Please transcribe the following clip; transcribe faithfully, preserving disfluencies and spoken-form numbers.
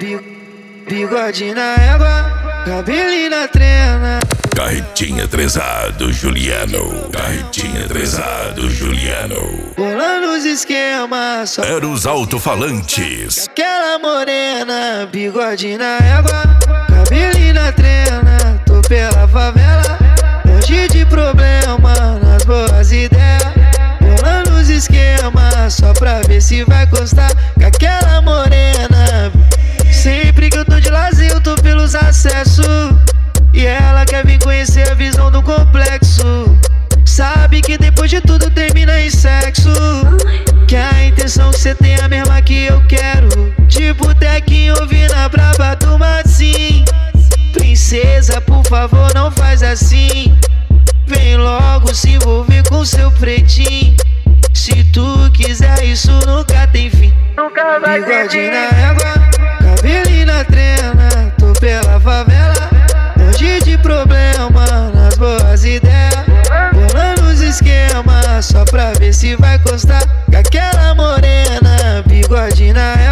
Bigode na égua, cabelinho na trena. Carretinha trezado, Juliano. Carretinha trezado, Juliano. Bolando os esquemas, só Era os alto-falantes. aquela morena. Bigode na égua, cabelinho na trena. Tô pela favela, longe de problema, nas boas ideias. Bolando os esquemas, só pra ver se vai gostar com aquela morena. Sempre que eu tô de lazer, eu tô pelos acessos. E ela quer vir conhecer a visão do complexo. Sabe que depois de tudo termina em sexo. Que a intenção que cê tem é a mesma que eu quero. De botequinho ouvindo a braba do Matsim. Princesa, por favor, não faz assim. Vem logo se envolver com seu pretinho. Se tu quiser, isso nunca tem fim. Nunca vai ter fim. Bigode na égua, cabelinho na trena. Tô pela favela, longe de problema, nas boas ideias. Bolando os esquemas, só pra ver se vai gostar com aquela morena. Bigode na